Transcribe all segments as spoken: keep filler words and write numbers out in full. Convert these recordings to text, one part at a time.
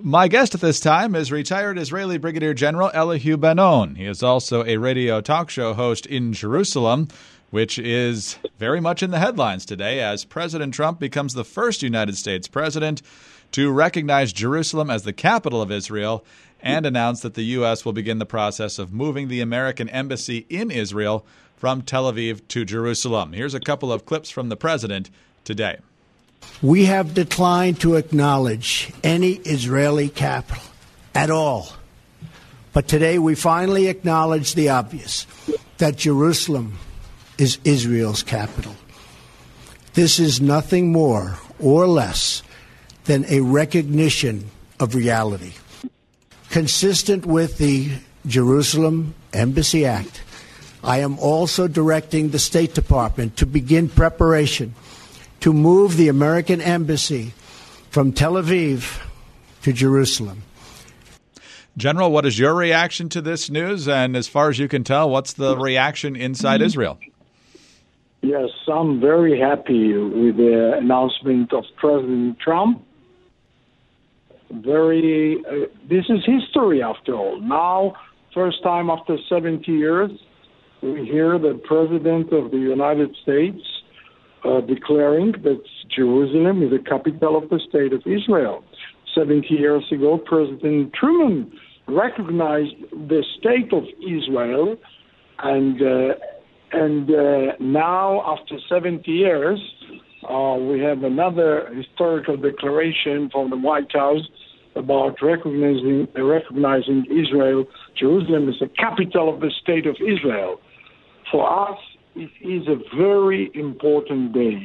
My guest at this time is retired Israeli Brigadier General Elihu Ben-On. He is also a radio talk show host in Jerusalem, which is very much in the headlines today as President Trump becomes the first United States president to recognize Jerusalem as the capital of Israel and announce that the U S will begin the process of moving the American embassy in Israel from Tel Aviv to Jerusalem. Here's a couple of clips from the president today. We have declined to acknowledge any Israeli capital at all. But today we finally acknowledge the obvious, that Jerusalem is Israel's capital. This is nothing more or less than a recognition of reality. Consistent with the Jerusalem Embassy Act, I am also directing the State Department to begin preparation to move the American embassy from Tel Aviv to Jerusalem. General, what is your reaction to this news? And as far as you can tell, what's the reaction inside Israel? Yes, I'm very happy with the announcement of President Trump. Very, uh, this is history after all. Now, first time after seventy years, we hear the President of the United States Uh, declaring that Jerusalem is the capital of the state of Israel. seventy years ago, President Truman recognized the state of Israel, and uh, and uh, now, after seventy years, uh, we have another historical declaration from the White House about recognizing recognizing Israel. Jerusalem is the capital of the state of Israel. For us, it is a very important day.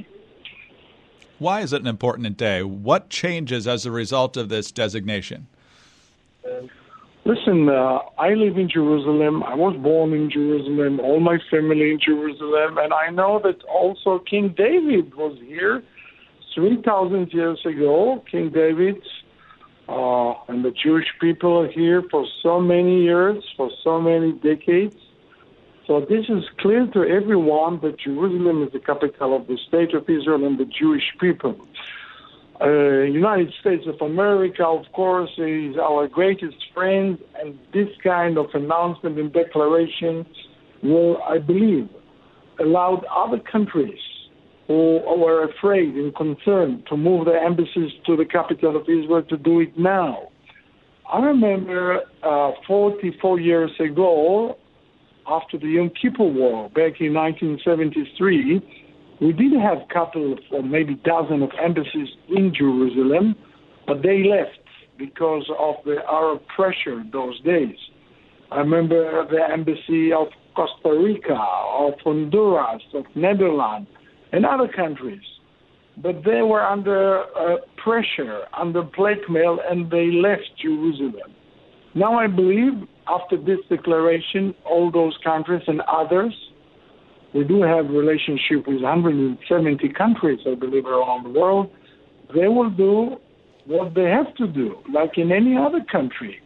Why is it an important day? What changes as a result of this designation? Listen, uh, I live in Jerusalem. I was born in Jerusalem, all my family in Jerusalem, and I know that also King David was here three thousand years ago. King David uh, and the Jewish people are here for so many years, for so many decades. So this is clear to everyone that Jerusalem is the capital of the state of Israel and the Jewish people. Uh, United States of America, of course, is our greatest friend, and this kind of announcement and declaration will, I believe, allow other countries who were afraid and concerned to move their embassies to the capital of Israel to do it now. I remember uh, forty-four years ago, after the Yom Kippur War, back in nineteen seventy-three, we did have a couple of, or maybe dozen of embassies in Jerusalem, but they left because of the Arab pressure those days. I remember the embassy of Costa Rica, of Honduras, of Netherlands, and other countries. But they were under uh, pressure, under blackmail, and they left Jerusalem. Now I believe, after this declaration, all those countries and others, we do have relationship with one hundred seventy countries, I believe, around the world, they will do what they have to do, like in any other country,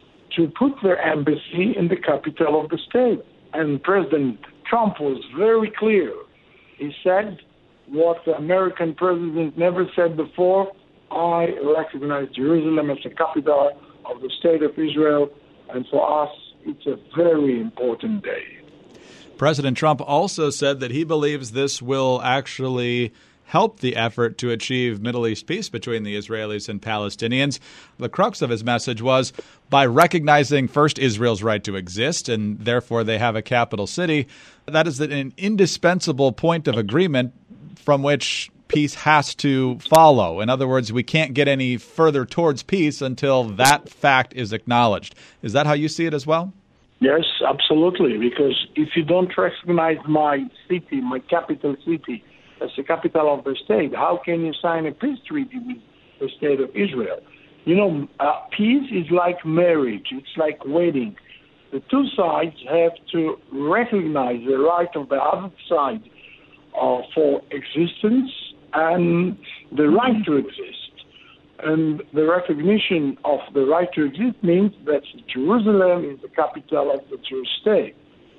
to put their embassy in the capital of the state. And President Trump was very clear. He said what the American president never said before: I recognize Jerusalem as the capital of the state of Israel, and for us, it's a very important day. President Trump also said that he believes this will actually help the effort to achieve Middle East peace between the Israelis and Palestinians. The crux of his message was, by recognizing first Israel's right to exist, and therefore they have a capital city, that is an indispensable point of agreement from which peace has to follow. In other words, we can't get any further towards peace until that fact is acknowledged. Is that how you see it as well? Yes, absolutely, because if you don't recognize my city, my capital city, as the capital of the state, how can you sign a peace treaty with the state of Israel? You know, uh, peace is like marriage. It's like wedding. The two sides have to recognize the right of the other side uh, for existence and the right to exist. And the recognition of the right to exist means that Jerusalem is the capital of the Jewish state.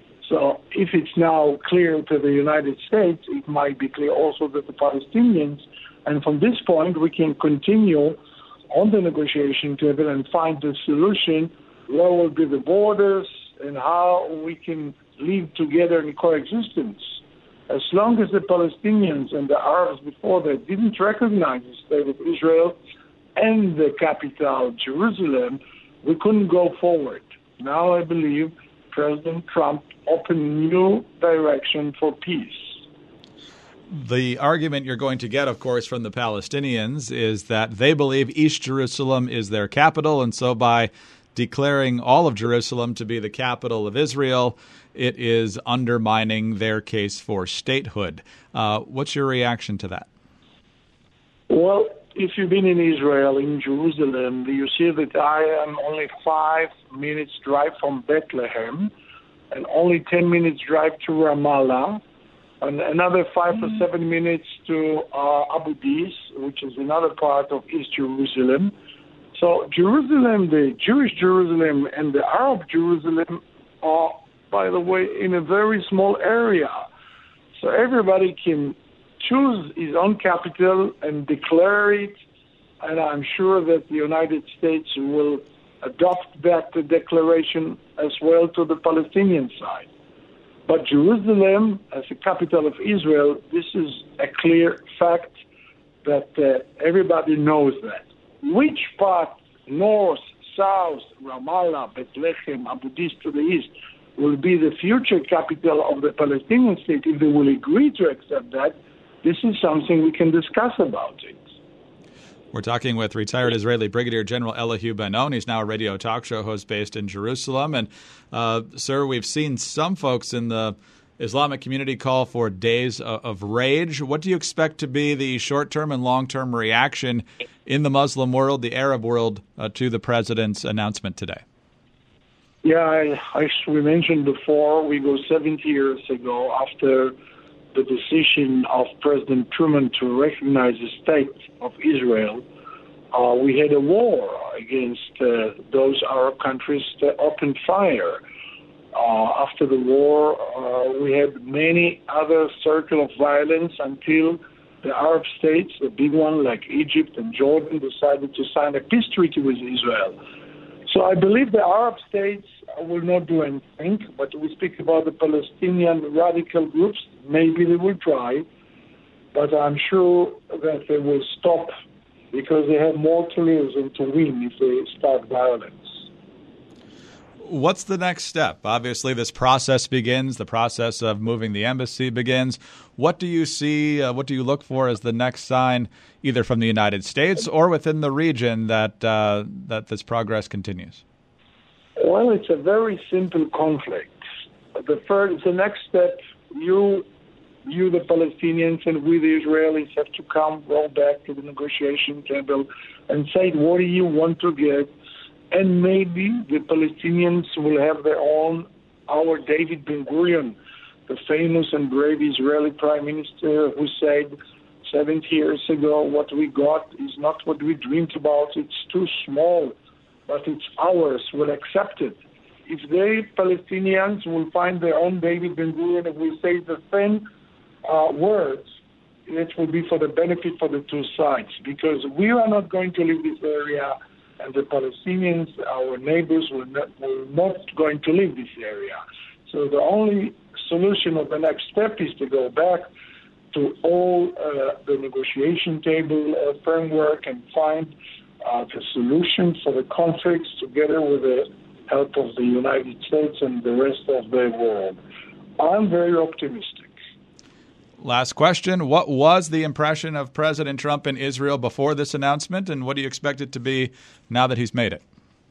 So if it's now clear to the United States, it might be clear also to the Palestinians. And from this point, we can continue on the negotiation table and find the solution, where will be the borders and how we can live together in coexistence. As long as the Palestinians and the Arabs before that didn't recognize the state of Israel and the capital, Jerusalem, we couldn't go forward. Now I believe President Trump opened a new direction for peace. The argument you're going to get, of course, from the Palestinians is that they believe East Jerusalem is their capital, and so by declaring all of Jerusalem to be the capital of Israel, it is undermining their case for statehood. Uh, what's your reaction to that? Well, if you've been in Israel, in Jerusalem, you see that I am only five minutes drive from Bethlehem and only ten minutes drive to Ramallah, and another five mm-hmm. or seven minutes to uh, Abu Dis, which is another part of East Jerusalem. So Jerusalem, the Jewish Jerusalem and the Arab Jerusalem are, by the way, in a very small area. So everybody can choose his own capital and declare it, and I'm sure that the United States will adopt that declaration as well to the Palestinian side. But Jerusalem, as the capital of Israel, this is a clear fact that uh, everybody knows that. Which part, north, south, Ramallah, Bethlehem, Abu Dis to the east, will be the future capital of the Palestinian state, if they will agree to accept that, this is something we can discuss about it. We're talking with retired Israeli Brigadier General Elihu Ben-On. He's now a radio talk show host based in Jerusalem. And, uh, sir, we've seen some folks in the Islamic community call for days of rage. What do you expect to be the short-term and long-term reaction in the Muslim world, the Arab world, uh, to the president's announcement today? Yeah, I, I, we mentioned before, we go seventy years ago after the decision of President Truman to recognize the state of Israel. Uh, we had a war against uh, those Arab countries that opened fire. Uh, after the war, uh, we had many other circles of violence until the Arab states, the big one like Egypt and Jordan, decided to sign a peace treaty with Israel. So I believe the Arab states will not do anything, but we speak about the Palestinian radical groups. Maybe they will try, but I'm sure that they will stop because they have more to lose than to win if they start violence. What's the next step? Obviously, this process begins. The process of moving the embassy begins. What do you see, uh, what do you look for as the next sign, either from the United States or within the region, that uh, that this progress continues? Well, it's a very simple conflict. The first, the next step, you, you, the Palestinians, and we, the Israelis, have to come, roll back to the negotiation table and say, what do you want to get? And maybe the Palestinians will have their own, our David Ben-Gurion, the famous and brave Israeli prime minister who said seventy years ago, what we got is not what we dreamed about. It's too small, but it's ours. We'll accept it. If they, Palestinians, will find their own David Ben-Gurion and will say the same uh, words, it will be for the benefit for the two sides, because we are not going to leave this area, and the Palestinians, our neighbors, will not, will not going to leave this area. So the only solution of the next step is to go back to all uh, the negotiation table uh, framework and find uh, the solution for the conflicts together with the help of the United States and the rest of the world. I'm very optimistic. Last question. What was the impression of President Trump in Israel before this announcement, and what do you expect it to be now that he's made it?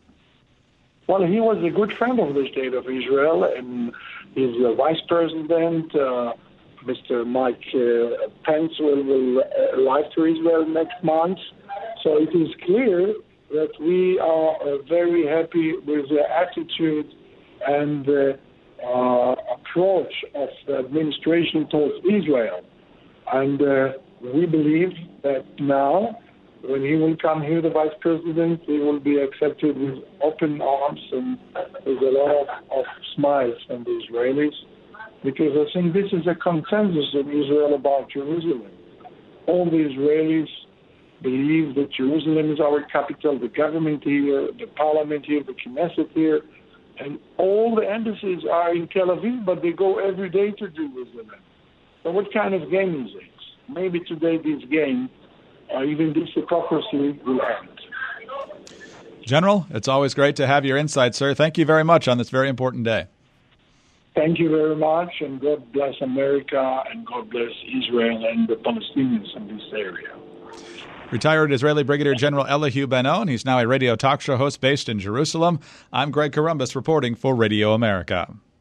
Well, he was a good friend of the state of Israel, and his uh, vice president, uh, Mister Mike uh, Pence, will, will uh, arrive to Israel next month. So it is clear that we are uh, very happy with the attitude and the uh, approach of the administration towards Israel. And uh, we believe that now, when he will come here, the vice president, he will be accepted with open arms and with a lot of, of smiles from the Israelis, because I think this is a consensus in Israel about Jerusalem. All the Israelis believe that Jerusalem is our capital, the government here, the parliament here, the Knesset here, and all the embassies are in Tel Aviv, but they go every day to Jerusalem. So what kind of game is it? Maybe today this game, or even this hypocrisy, will end. General, it's always great to have your insight, sir. Thank you very much on this very important day. Thank you very much, and God bless America, and God bless Israel and the Palestinians in this area. Retired Israeli Brigadier General Elihu Ben-On. He's now a radio talk show host based in Jerusalem. I'm Greg Corombos reporting for Radio America.